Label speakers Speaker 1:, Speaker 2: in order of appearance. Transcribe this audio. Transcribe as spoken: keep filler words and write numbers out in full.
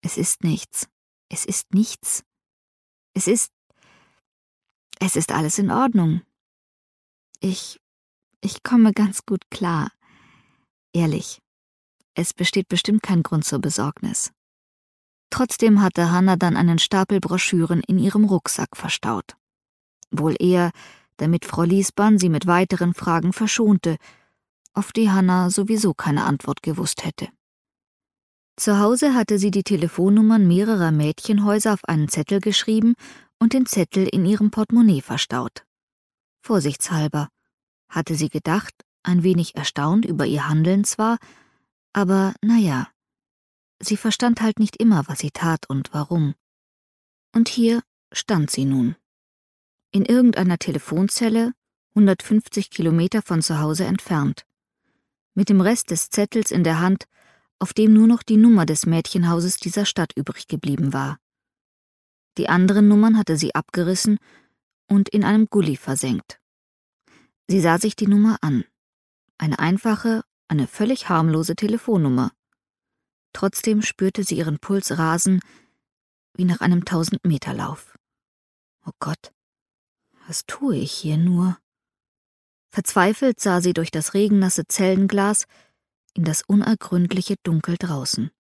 Speaker 1: Es ist nichts. Es ist nichts. Es ist... Es ist alles in Ordnung. Ich... Ich komme ganz gut klar. Ehrlich, es besteht bestimmt kein Grund zur Besorgnis. Trotzdem hatte Hannah dann einen Stapel Broschüren in ihrem Rucksack verstaut. Wohl eher, damit Frau Liesbahn sie mit weiteren Fragen verschonte, auf die Hannah sowieso keine Antwort gewusst hätte. Zu Hause hatte sie die Telefonnummern mehrerer Mädchenhäuser auf einen Zettel geschrieben und den Zettel in ihrem Portemonnaie verstaut. Vorsichtshalber, hatte sie gedacht, ein wenig erstaunt über ihr Handeln zwar, aber naja, sie verstand halt nicht immer, was sie tat und warum. Und hier stand sie nun. In irgendeiner Telefonzelle, hundertfünfzig Kilometer von zu Hause entfernt. Mit dem Rest des Zettels in der Hand, auf dem nur noch die Nummer des Mädchenhauses dieser Stadt übrig geblieben war. Die anderen Nummern hatte sie abgerissen und in einem Gully versenkt. Sie sah sich die Nummer an. Eine einfache, eine völlig harmlose Telefonnummer. Trotzdem spürte sie ihren Puls rasen, wie nach einem Tausend-Meter-Lauf. Oh Gott, was tue ich hier nur? Verzweifelt sah sie durch das regennasse Zellenglas in das unergründliche Dunkel draußen.